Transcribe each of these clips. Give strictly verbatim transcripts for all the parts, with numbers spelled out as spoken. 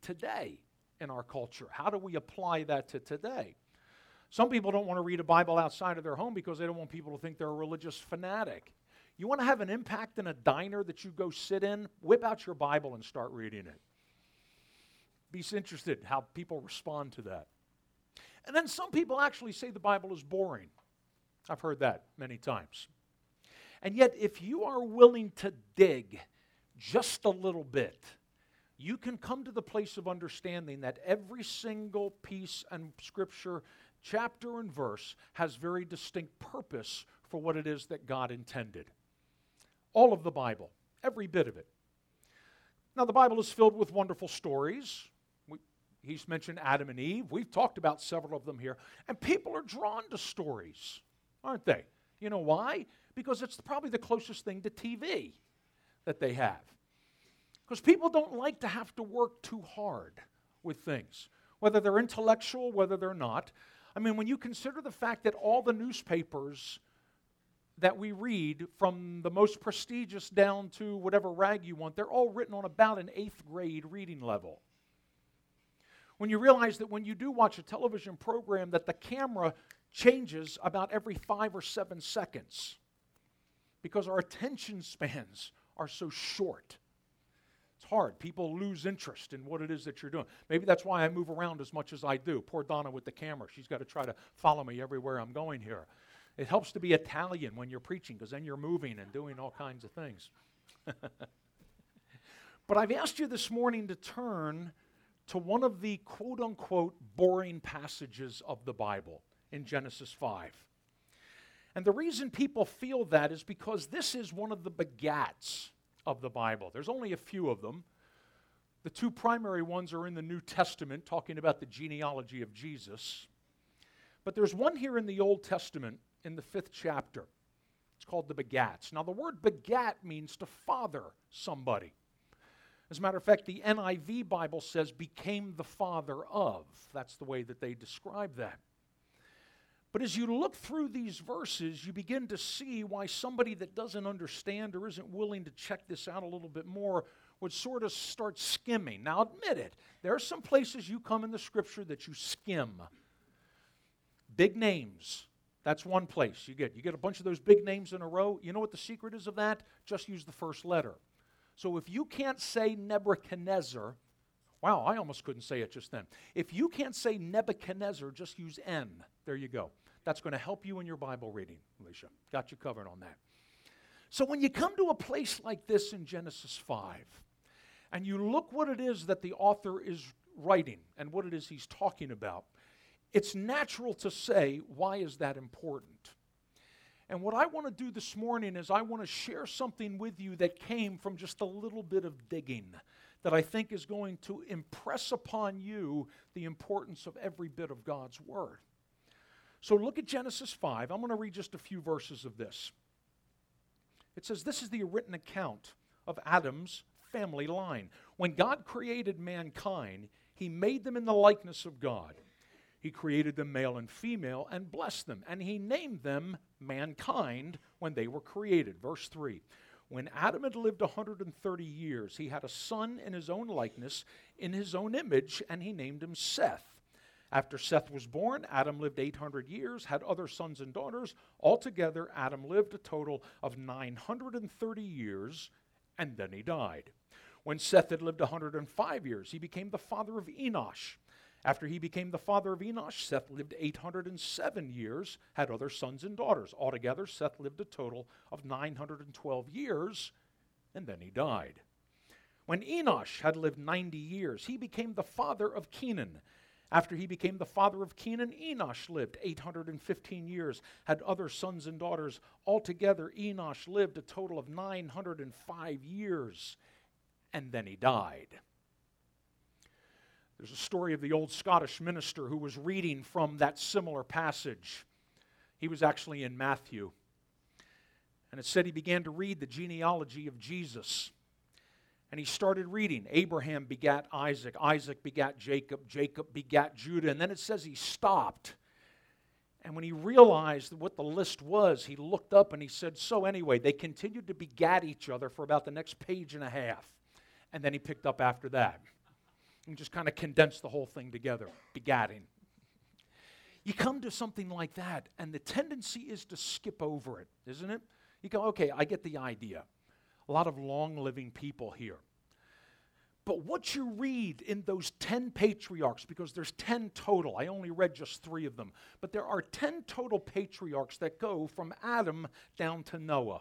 today in our culture? How do we apply that to today? Some people don't want to read a Bible outside of their home because they don't want people to think they're a religious fanatic. You want to have an impact in a diner that you go sit in? Whip out your Bible and start reading it. Be interested how people respond to that. And then some people actually say the Bible is boring. I've heard that many times. And yet, if you are willing to dig just a little bit, you can come to the place of understanding that every single piece and scripture, chapter and verse, has very distinct purpose for what it is that God intended. All of the Bible, every bit of it. Now, the Bible is filled with wonderful stories. We, he's mentioned Adam and Eve. We've talked about several of them here. And people are drawn to stories, aren't they? You know why? Because it's probably the closest thing to T V that they have. Because people don't like to have to work too hard with things, whether they're intellectual, whether they're not. I mean, when you consider the fact that all the newspapers that we read, from the most prestigious down to whatever rag you want, they're all written on about an eighth grade reading level. When you realize that when you do watch a television program that the camera changes about every five or seven seconds because our attention spans are so short. It's hard. People lose interest in what it is that you're doing. Maybe that's why I move around as much as I do. Poor Donna with the camera. She's got to try to follow me everywhere I'm going here. It helps to be Italian when you're preaching, because then you're moving and doing all kinds of things. But I've asked you this morning to turn to one of the quote-unquote boring passages of the Bible in Genesis five. And the reason people feel that is because this is one of the begats of the Bible. There's only a few of them. The two primary ones are in the New Testament, talking about the genealogy of Jesus. But there's one here in the Old Testament in the fifth chapter. It's called the begats. Now, the word begat means to father somebody. As a matter of fact, the N I V Bible says became the father of. That's the way that they describe that. But as you look through these verses, you begin to see why somebody that doesn't understand or isn't willing to check this out a little bit more would sort of start skimming. Now, admit it. There are some places you come in the Scripture that you skim. Big names. That's one place you get. You get a bunch of those big names in a row. You know what the secret is of that? Just use the first letter. So if you can't say Nebuchadnezzar, wow, I almost couldn't say it just then. If you can't say Nebuchadnezzar, just use N. There you go. That's going to help you in your Bible reading, Alicia. Got you covered on that. So when you come to a place like this in Genesis five, and you look what it is that the author is writing and what it is he's talking about, it's natural to say, why is that important? And what I want to do this morning is I want to share something with you that came from just a little bit of digging that I think is going to impress upon you the importance of every bit of God's Word. So look at Genesis five. I'm going to read just a few verses of this. It says, this is the written account of Adam's family line. When God created mankind, He made them in the likeness of God. He created them male and female and blessed them. And He named them mankind when they were created. Verse three. When Adam had lived one hundred thirty years, he had a son in his own likeness, in his own image, and he named him Seth. After Seth was born, Adam lived eight hundred years, had other sons and daughters. Altogether, Adam lived a total of nine hundred thirty years, and then he died. When Seth had lived one hundred five years, he became the father of Enosh. After he became the father of Enosh, Seth lived eight hundred seven years, had other sons and daughters. Altogether, Seth lived a total of nine hundred twelve years, and then he died. When Enosh had lived ninety years, he became the father of Kenan. After he became the father of Kenan, Enosh lived eight hundred fifteen years, had other sons and daughters. Altogether, Enosh lived a total of nine hundred five years, and then he died. There's a story of the old Scottish minister who was reading from that similar passage. He was actually in Matthew. And it said he began to read the genealogy of Jesus. And he started reading. Abraham begat Isaac. Isaac begat Jacob. Jacob begat Judah. And then it says he stopped. And when he realized what the list was, he looked up and he said, so anyway, they continued to begat each other for about the next page and a half. And then he picked up after that. And just kind of condense the whole thing together, begatting. You come to something like that, and the tendency is to skip over it, isn't it? You go, okay, I get the idea. A lot of long-living people here. But what you read in those ten patriarchs, because there's ten total, I only read just three of them, but there are ten total patriarchs that go from Adam down to Noah.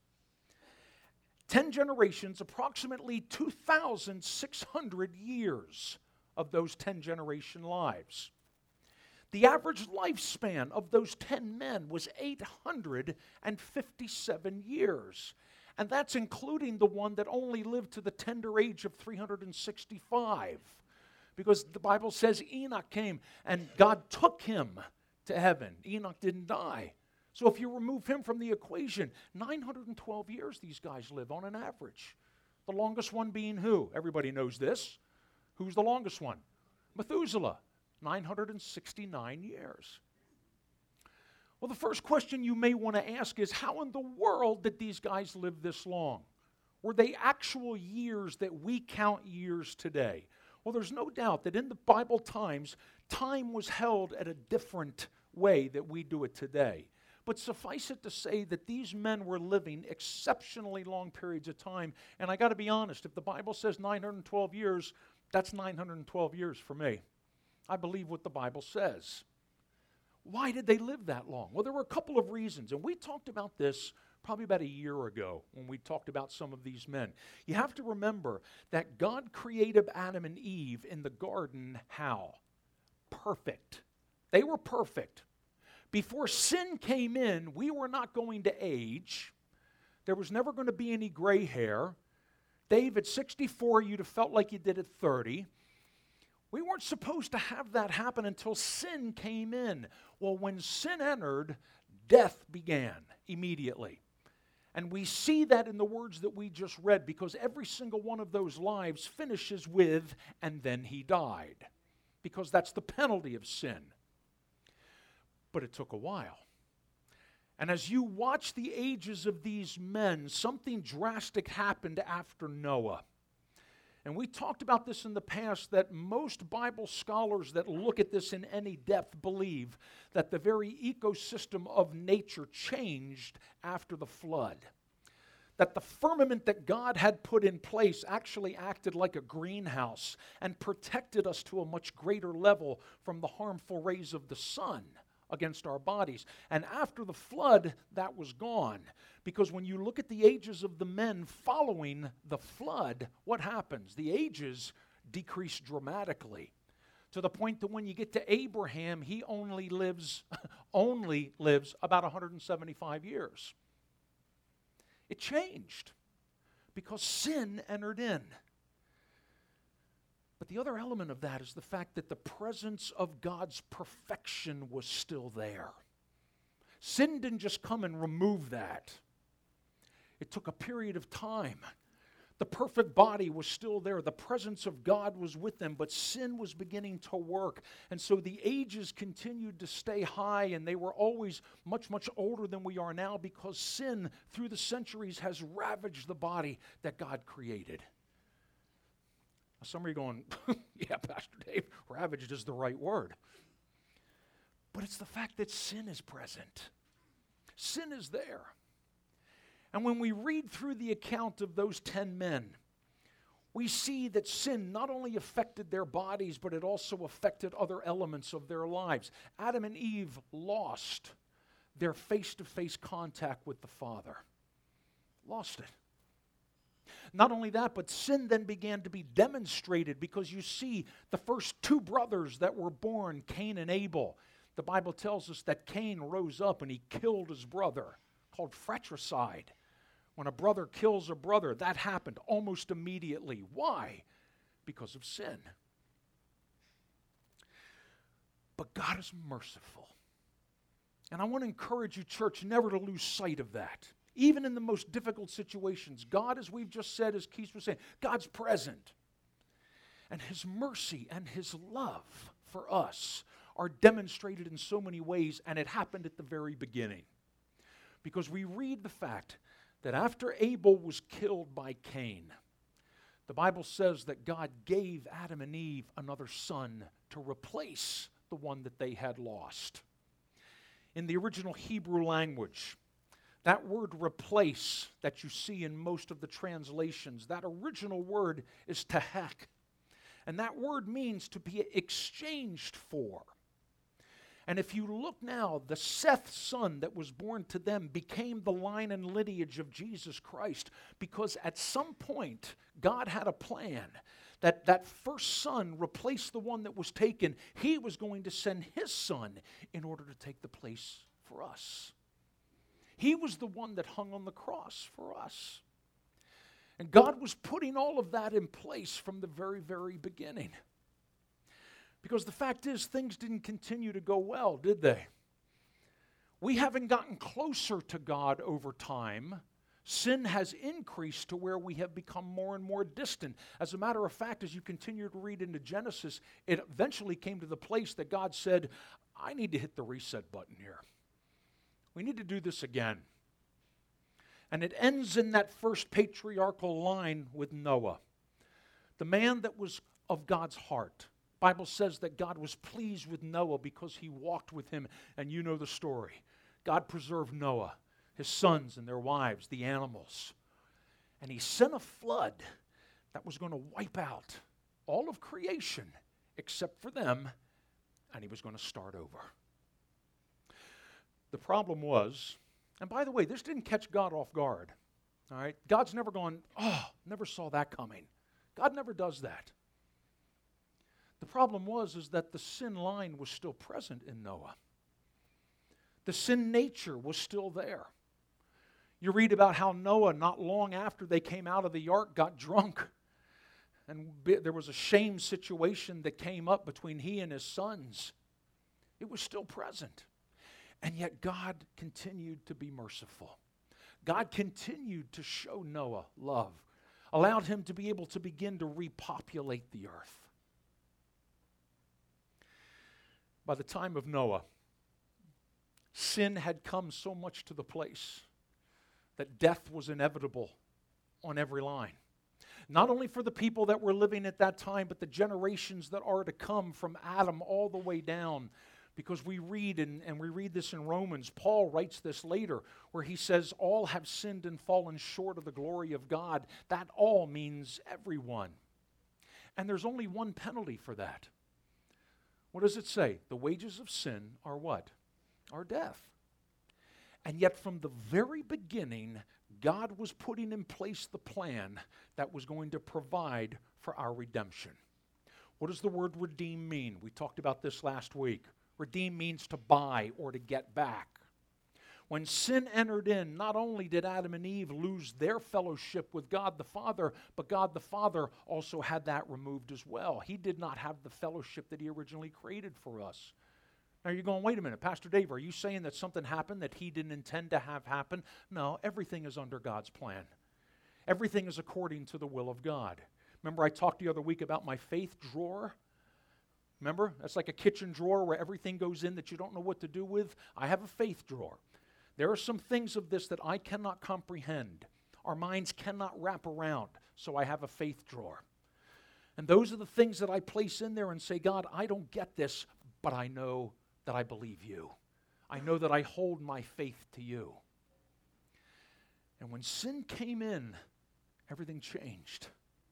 Ten generations, approximately two thousand six hundred years of those ten generation lives. The average lifespan of those ten men was eight hundred fifty-seven years. And that's including the one that only lived to the tender age of three hundred sixty-five. Because the Bible says Enoch came and God took him to heaven. Enoch didn't die. So if you remove him from the equation, nine hundred twelve years these guys live on an average. The longest one being who? Everybody knows this. Who's the longest one? Methuselah, nine hundred sixty-nine years. Well, the first question you may want to ask is, how in the world did these guys live this long? Were they actual years that we count years today? Well, there's no doubt that in the Bible times, time was held at a different way that we do it today. But suffice it to say that these men were living exceptionally long periods of time. And I got to be honest, if the Bible says nine hundred twelve years, that's nine hundred twelve years for me. I believe what the Bible says. Why did they live that long? Well, there were a couple of reasons, and we talked about this probably about a year ago when we talked about some of these men. You have to remember that God created Adam and Eve in the garden how? Perfect. They were perfect. Before sin came in, we were not going to age. There was never going to be any gray hair. Dave, at sixty-four, you'd have felt like you did at thirty. We weren't supposed to have that happen until sin came in. Well, when sin entered, death began immediately. And we see that in the words that we just read, because every single one of those lives finishes with, and then he died. Because that's the penalty of sin. But it took a while. And as you watch the ages of these men, something drastic happened after Noah. And we talked about this in the past, that most Bible scholars that look at this in any depth believe that the very ecosystem of nature changed after the flood. That the firmament that God had put in place actually acted like a greenhouse and protected us to a much greater level from the harmful rays of the sun against our bodies. And after the flood, that was gone. Because when you look at the ages of the men following the flood, what happens? The ages decrease dramatically. To the point that when you get to Abraham, he only lives, only lives about one hundred seventy-five years. It changed because sin entered in. But the other element of that is the fact that the presence of God's perfection was still there. Sin didn't just come and remove that. It took a period of time. The perfect body was still there. The presence of God was with them, but sin was beginning to work. And so the ages continued to stay high, and they were always much, much older than we are now because sin, through the centuries, has ravaged the body that God created. Some of you are going, yeah, Pastor Dave, ravaged is the right word. But it's the fact that sin is present. Sin is there. And when we read through the account of those ten men, we see that sin not only affected their bodies, but it also affected other elements of their lives. Adam and Eve lost their face-to-face contact with the Father. Lost it. Not only that, but sin then began to be demonstrated because you see the first two brothers that were born, Cain and Abel. The Bible tells us that Cain rose up and he killed his brother, called fratricide. When a brother kills a brother, that happened almost immediately. Why? Because of sin. But God is merciful. And I want to encourage you, church, never to lose sight of that. Even in the most difficult situations, God, as we've just said, as Keith was saying, God's present. And His mercy and His love for us are demonstrated in so many ways, and it happened at the very beginning. Because we read the fact that after Abel was killed by Cain, The Bible says that God gave Adam and Eve another son to replace the one that they had lost. In the original Hebrew language, that word replace that you see in most of the translations, that original word is tahek. And that word means to be exchanged for. And if you look now, the Seth son that was born to them became the line and lineage of Jesus Christ, because at some point, God had a plan that that first son replaced the one that was taken. He was going to send his son in order to take the place for us. He was the one that hung on the cross for us. And God was putting all of that in place from the very, very beginning. Because the fact is, things didn't continue to go well, did they? We haven't gotten closer to God over time. Sin has increased to where we have become more and more distant. As a matter of fact, as you continue to read into Genesis, it eventually came to the place that God said, I need to hit the reset button here. We need to do this again. And it ends in that first patriarchal line with Noah, the man that was of God's heart. The Bible says that God was pleased with Noah because he walked with him, and you know the story. God preserved Noah, his sons and their wives, the animals. And he sent a flood that was going to wipe out all of creation except for them, and he was going to start over. The problem was, and by the way, this didn't catch God off guard. All right? God's never gone, oh, never saw that coming. God never does that. The problem was is that the sin line was still present in Noah. The sin nature was still there. You read about how Noah, not long after they came out of the ark, got drunk. And there was a shame situation that came up between he and his sons. It was still present. And yet God continued to be merciful. God continued to show Noah love, allowed him to be able to begin to repopulate the earth. By the time of Noah, sin had come so much to the place that death was inevitable on every line. Not only for the people that were living at that time, but the generations that are to come from Adam all the way down. Because we read, and, and we read this in Romans, Paul writes this later, where he says, all have sinned and fallen short of the glory of God. That all means everyone. And there's only one penalty for that. What does it say? The wages of sin are what? Are death. And yet from the very beginning, God was putting in place the plan that was going to provide for our redemption. What does the word redeem mean? We talked about this last week. Redeem means to buy or to get back. When sin entered in, not only did Adam and Eve lose their fellowship with God the Father, but God the Father also had that removed as well. He did not have the fellowship that he originally created for us. Now you're going, wait a minute, Pastor Dave, are you saying that something happened that he didn't intend to have happen? No, everything is under God's plan. Everything is according to the will of God. Remember I talked the other week about my faith drawer? Remember? That's like a kitchen drawer where everything goes in that you don't know what to do with. I have a faith drawer. There are some things of this that I cannot comprehend. Our minds cannot wrap around, so I have a faith drawer. And those are the things that I place in there and say, God, I don't get this, but I know that I believe you. I know that I hold my faith to you. And when sin came in, everything changed.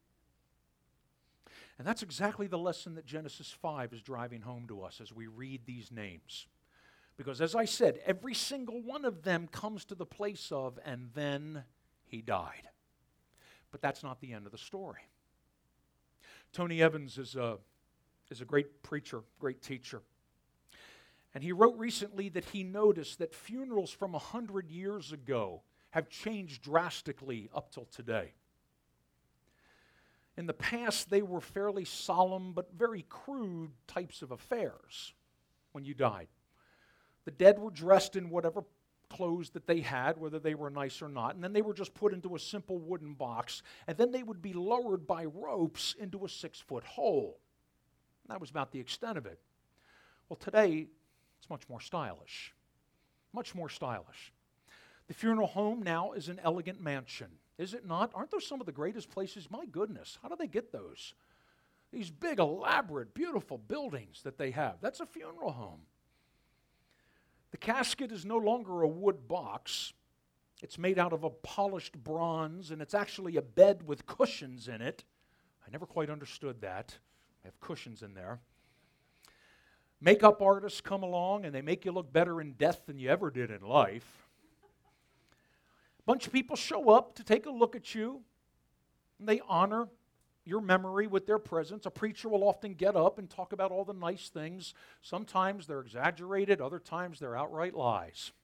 And that's exactly the lesson that Genesis five is driving home to us as we read these names. Because as I said, every single one of them comes to the place of, and then he died. But that's not the end of the story. Tony Evans is a, is a great preacher, great teacher. And he wrote recently that he noticed that funerals from one hundred years ago have changed drastically up till today. In the past, they were fairly solemn but very crude types of affairs when you died. The dead were dressed in whatever clothes that they had, whether they were nice or not, and then they were just put into a simple wooden box, and then they would be lowered by ropes into a six-foot hole. That was about the extent of it. Well, today, it's much more stylish. Much more stylish. The funeral home now is an elegant mansion. Is it not? Aren't those some of the greatest places? My goodness, how do they get those? These big, elaborate, beautiful buildings that they have. That's a funeral home. The casket is no longer a wood box. It's made out of a polished bronze, and it's actually a bed with cushions in it. I never quite understood that. They have cushions in there. Makeup artists come along, and they make you look better in death than you ever did in life. A bunch of people show up to take a look at you, and they honor your memory with their presence. A preacher will often get up and talk about all the nice things. Sometimes they're exaggerated, other times they're outright lies.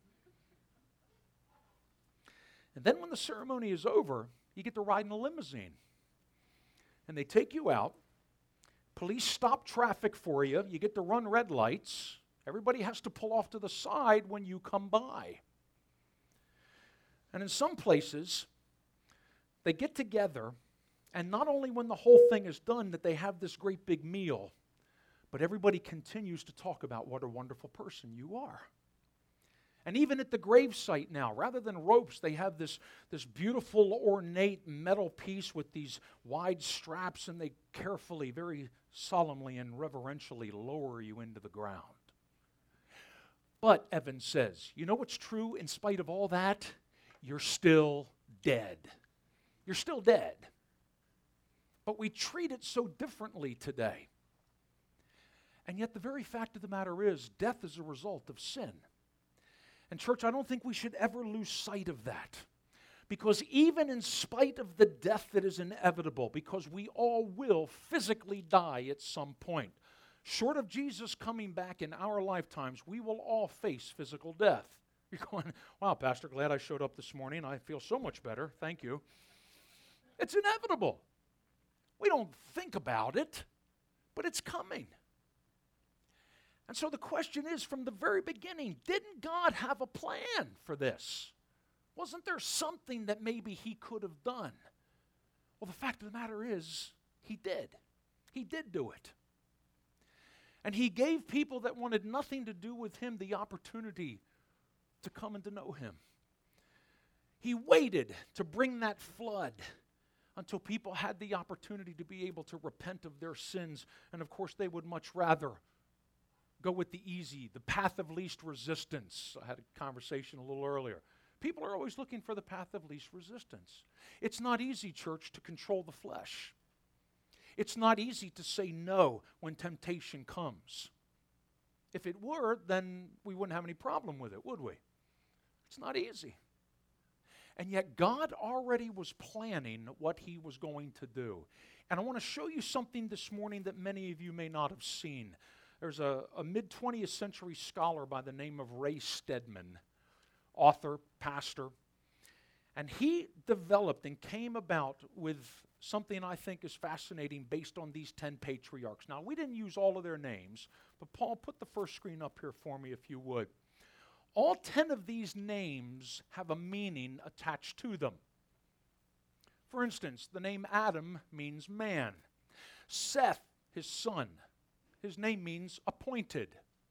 And then when the ceremony is over, you get to ride in a limousine. And they take you out. Police stop traffic for you. You get to run red lights. Everybody has to pull off to the side when you come by. And in some places, they get together, and not only when the whole thing is done that they have this great big meal, but everybody continues to talk about what a wonderful person you are. And even at the gravesite now, rather than ropes, they have this, this beautiful ornate metal piece with these wide straps, and they carefully, very solemnly and reverentially lower you into the ground. But, Evans says, you know what's true in spite of all that? You're still dead. You're still dead. But we treat it so differently today. And yet the very fact of the matter is, death is a result of sin. And church, I don't think we should ever lose sight of that. Because even in spite of the death that is inevitable, because we all will physically die at some point, short of Jesus coming back in our lifetimes, we will all face physical death. You're going, wow, Pastor, glad I showed up this morning. I feel so much better. Thank you. It's inevitable. We don't think about it, but it's coming. And so the question is, from the very beginning, didn't God have a plan for this? Wasn't there something that maybe he could have done? Well, the fact of the matter is, he did. He did do it. And he gave people that wanted nothing to do with him the opportunity to come and to know him. He waited to bring that flood until people had the opportunity to be able to repent of their sins. And of course, they would much rather go with the easy, the path of least resistance. I had a conversation a little earlier. People are always looking for the path of least resistance. It's not easy, church, to control the flesh. It's not easy to say no when temptation comes. If it were, then we wouldn't have any problem with it, would we? It's not easy. And yet God already was planning what he was going to do. And I want to show you something this morning that many of you may not have seen. There's a, a mid-twentieth century scholar by the name of Ray Stedman, author, pastor, and he developed and came about with something I think is fascinating based on these ten patriarchs. Now, we didn't use all of their names, but Paul, put the first screen up here for me if you would. All ten of these names have a meaning attached to them. For instance, the name Adam means man. Seth, his son, his name means appointed.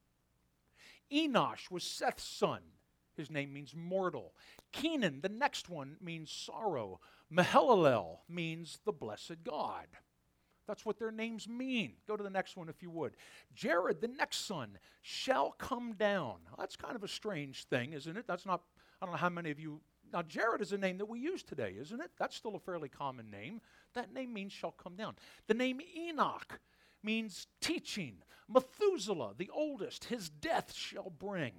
Enosh was Seth's son. His name means mortal. Kenan, the next one, means sorrow. Mahalalel means the blessed God. That's what their names mean. Go to the next one if you would. Jared, the next son, shall come down. Well, that's kind of a strange thing, isn't it? That's not, I don't know how many of you, now Jared is a name that we use today, isn't it? That's still a fairly common name. That name means shall come down. The name Enoch means teaching. Methuselah, the oldest, his death shall bring.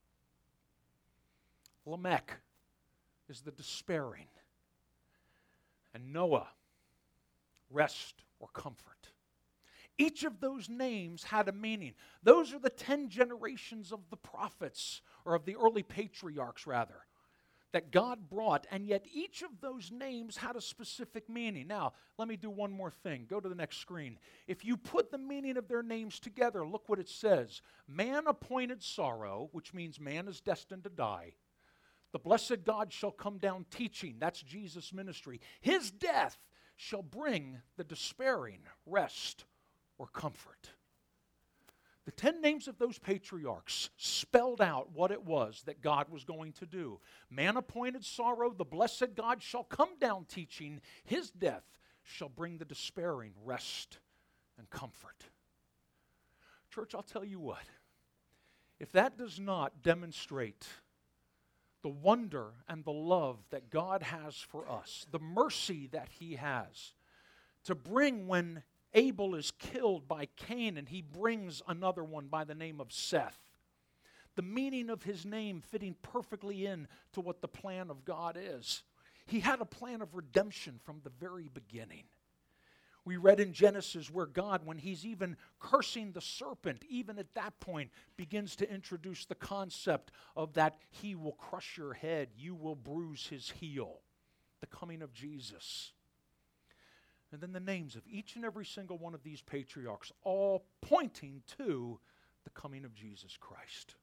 Lamech is the despairing. And Noah, rest or comfort. Each of those names had a meaning. Those are the ten generations of the prophets, or of the early patriarchs rather, that God brought, and yet each of those names had a specific meaning. Now, let me do one more thing. Go to the next screen. If you put the meaning of their names together, look what it says. Man appointed sorrow, which means man is destined to die. The blessed God shall come down teaching. That's Jesus' ministry. His death shall bring the despairing rest or comfort. The The ten names of those patriarchs spelled out what it was that God was going to do. Man-appointed sorrow, the blessed God shall come down teaching. His death shall bring the despairing rest and comfort. Church, I'll tell you what. If that does not demonstrate the wonder and the love that God has for us, the mercy that He has to bring when Abel is killed by Cain and he brings another one by the name of Seth. The meaning of his name fitting perfectly in to what the plan of God is. He had a plan of redemption from the very beginning. We read in Genesis where God, when He's even cursing the serpent, even at that point, begins to introduce the concept of that He will crush your head, you will bruise His heel. The coming of Jesus. And then the names of each and every single one of these patriarchs, all pointing to the coming of Jesus Christ.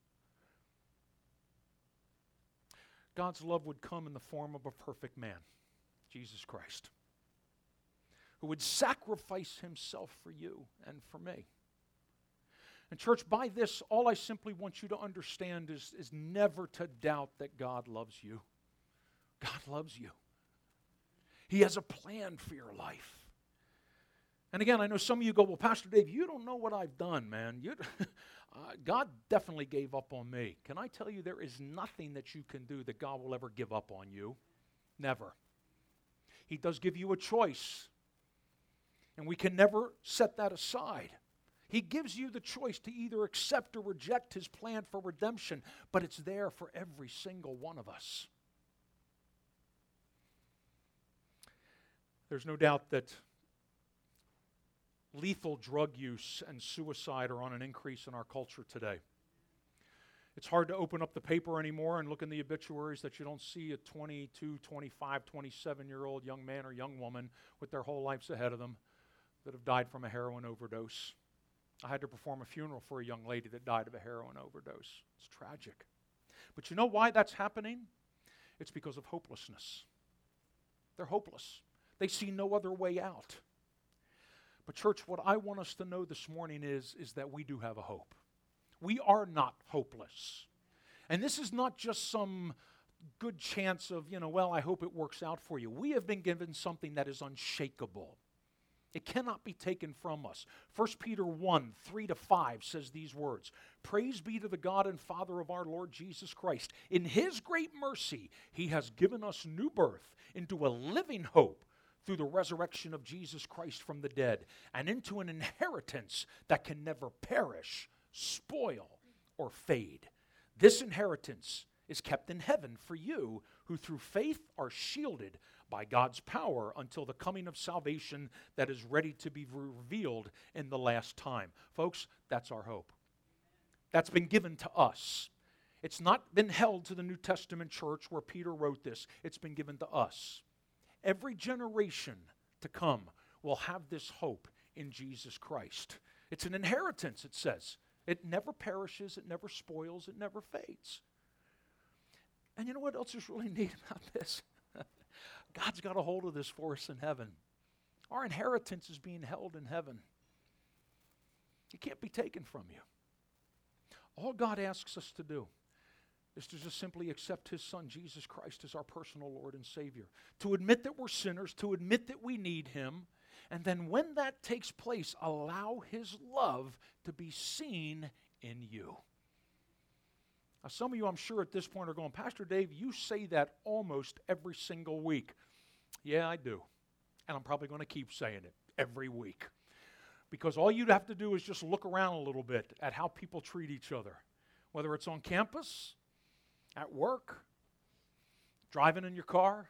God's love would come in the form of a perfect man, Jesus Christ, who would sacrifice Himself for you and for me. And church, by this, all I simply want you to understand is, is never to doubt that God loves you. God loves you. He has a plan for your life. And again, I know some of you go, well, Pastor Dave, you don't know what I've done, man. You, uh, God definitely gave up on me. Can I tell you, there is nothing that you can do that God will ever give up on you. Never. He does give you a choice. And we can never set that aside. He gives you the choice to either accept or reject His plan for redemption, but it's there for every single one of us. There's no doubt that lethal drug use and suicide are on an increase in our culture today. It's hard to open up the paper anymore and look in the obituaries that you don't see a twenty-two, twenty-five, twenty-seven-year-old young man or young woman with their whole lives ahead of them that have died from a heroin overdose. I had to perform a funeral for a young lady that died of a heroin overdose. It's tragic. But you know why that's happening? It's because of hopelessness. They're hopeless. They see no other way out. But church, what I want us to know this morning is, is that we do have a hope. We are not hopeless. And this is not just some good chance of, you know, well, I hope it works out for you. We have been given something that is unshakable. It cannot be taken from us. First Peter one, three to five says these words, "Praise be to the God and Father of our Lord Jesus Christ. In His great mercy, He has given us new birth into a living hope through the resurrection of Jesus Christ from the dead, and into an inheritance that can never perish, spoil, or fade. This inheritance is kept in heaven for you, who through faith are shielded by God's power until the coming of salvation that is ready to be revealed in the last time." Folks, that's our hope. That's been given to us. It's not been held to the New Testament church where Peter wrote this. It's been given to us. Every generation to come will have this hope in Jesus Christ. It's an inheritance, it says. It never perishes, it never spoils, it never fades. And you know what else is really neat about this? God's got a hold of this for us in heaven. Our inheritance is being held in heaven. It can't be taken from you. All God asks us to do is to just simply accept His Son, Jesus Christ, as our personal Lord and Savior. To admit that we're sinners, to admit that we need Him, and then when that takes place, allow His love to be seen in you. Now, some of you, I'm sure, at this point are going, "Pastor Dave, you say that almost every single week." Yeah, I do. And I'm probably going to keep saying it every week. Because all you'd have to do is just look around a little bit at how people treat each other. Whether it's on campus, at work, driving in your car.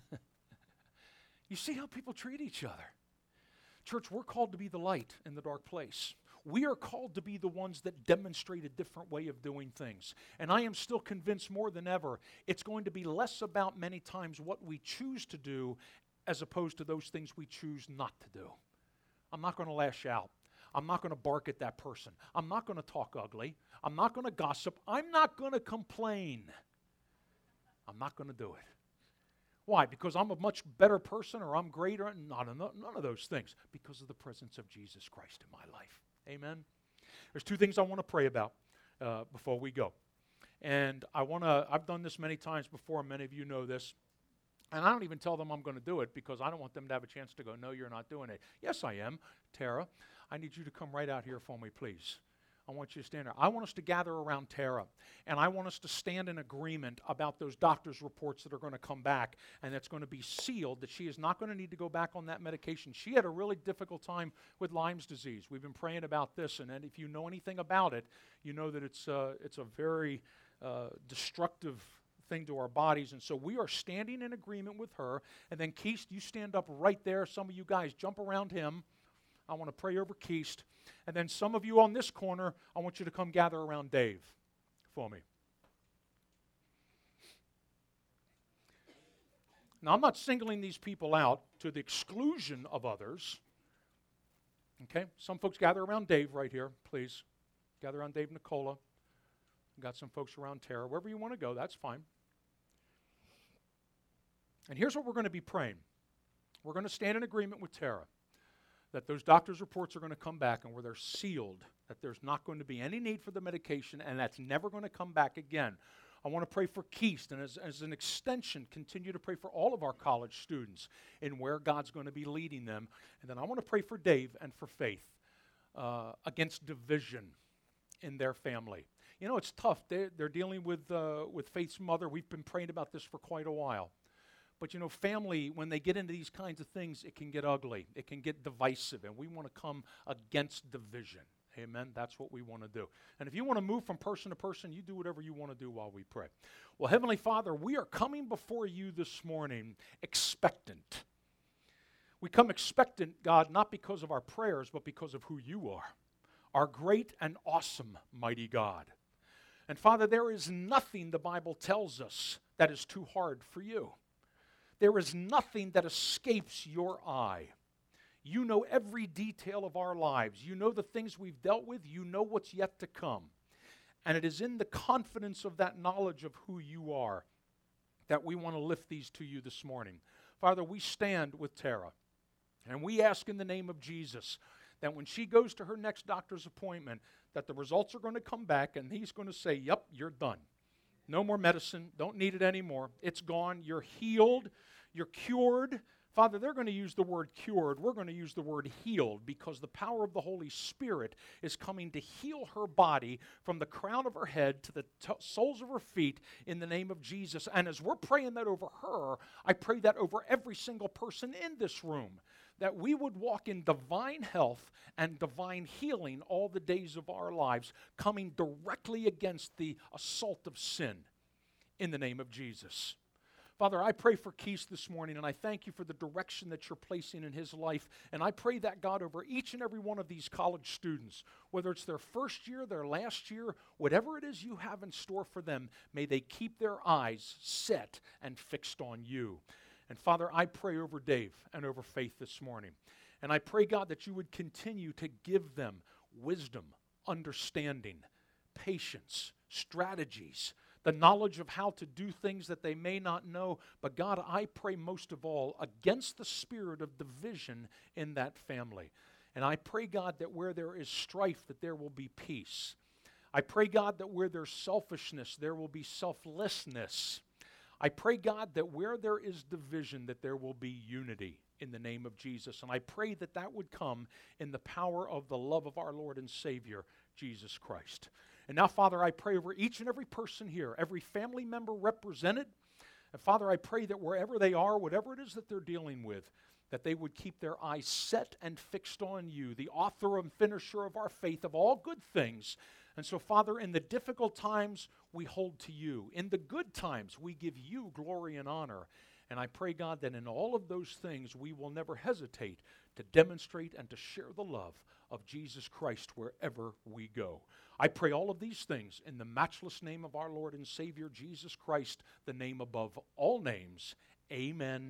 You see how people treat each other. Church, we're called to be the light in the dark place. We are called to be the ones that demonstrate a different way of doing things. And I am still convinced more than ever, it's going to be less about many times what we choose to do as opposed to those things we choose not to do. I'm not going to lash out. I'm not going to bark at that person. I'm not going to talk ugly. I'm not going to gossip. I'm not going to complain. I'm not going to do it. Why? Because I'm a much better person or I'm greater? Not none of those things. Because of the presence of Jesus Christ in my life. Amen? There's two things I want to pray about uh, before we go. And I want to, I've done this many times before, many of you know this, and I don't even tell them I'm going to do it because I don't want them to have a chance to go, no, you're not doing it. Yes, I am. Tara, I need you to come right out here for me, please. I want you to stand there. I want us to gather around Tara, and I want us to stand in agreement about those doctor's reports that are going to come back, and that's going to be sealed, that she is not going to need to go back on that medication. She had a really difficult time with Lyme's disease. We've been praying about this, and then if you know anything about it, you know that it's, uh, it's a very uh, destructive thing to our bodies, and so we are standing in agreement with her. And then Keist, you stand up right there. Some of you guys jump around him. I want to pray over Keist. And then some of you on this corner, I want you to come gather around Dave for me. Now, I'm not singling these people out to the exclusion of others. Okay? Some folks gather around Dave right here, please. Gather around Dave Nicola. Got some folks around Tara. Wherever you want to go, that's fine. And here's what we're going to be praying. We're going to stand in agreement with Tara that those doctor's reports are going to come back and where they're sealed, that there's not going to be any need for the medication, and that's never going to come back again. I want to pray for Keist, and as, as an extension, continue to pray for all of our college students in where God's going to be leading them. And then I want to pray for Dave and for Faith uh, against division in their family. You know, it's tough. They're, they're dealing with, uh, with Faith's mother. We've been praying about this for quite a while. But, you know, family, when they get into these kinds of things, it can get ugly. It can get divisive, and we want to come against division. Amen? That's what we want to do. And if you want to move from person to person, you do whatever you want to do while we pray. Well, Heavenly Father, we are coming before you this morning expectant. We come expectant, God, not because of our prayers, but because of who you are, our great and awesome, mighty God. And Father, there is nothing, the Bible tells us, that is too hard for you. There is nothing that escapes your eye. You know every detail of our lives. You know the things we've dealt with. You know what's yet to come. And it is in the confidence of that knowledge of who you are that we want to lift these to you this morning. Father, we stand with Tara, and we ask in the name of Jesus that when she goes to her next doctor's appointment, that the results are going to come back, and he's going to say, yep, you're done. No more medicine. Don't need it anymore. It's gone. You're healed. You're cured. Father, they're going to use the word cured. We're going to use the word healed because the power of the Holy Spirit is coming to heal her body from the crown of her head to the t- soles of her feet in the name of Jesus. And as we're praying that over her, I pray that over every single person in this room, that we would walk in divine health and divine healing all the days of our lives, coming directly against the assault of sin in the name of Jesus. Father, I pray for Keith this morning, and I thank you for the direction that you're placing in his life. And I pray that, God, over each and every one of these college students, whether it's their first year, their last year, whatever it is you have in store for them, may they keep their eyes set and fixed on you. And Father, I pray over Dave and over Faith this morning. And I pray, God, that you would continue to give them wisdom, understanding, patience, strategies, the knowledge of how to do things that they may not know. But God, I pray most of all against the spirit of division in that family. And I pray, God, that where there is strife, that there will be peace. I pray, God, that where there's selfishness, there will be selflessness. I pray, God, that where there is division, that there will be unity in the name of Jesus. And I pray that that would come in the power of the love of our Lord and Savior, Jesus Christ. And now, Father, I pray over each and every person here, every family member represented. And Father, I pray that wherever they are, whatever it is that they're dealing with, that they would keep their eyes set and fixed on you, the author and finisher of our faith, of all good things. And so, Father, in the difficult times, we hold to you. In the good times, we give you glory and honor. And I pray, God, that in all of those things, we will never hesitate to demonstrate and to share the love of Jesus Christ wherever we go. I pray all of these things in the matchless name of our Lord and Savior, Jesus Christ, the name above all names. Amen.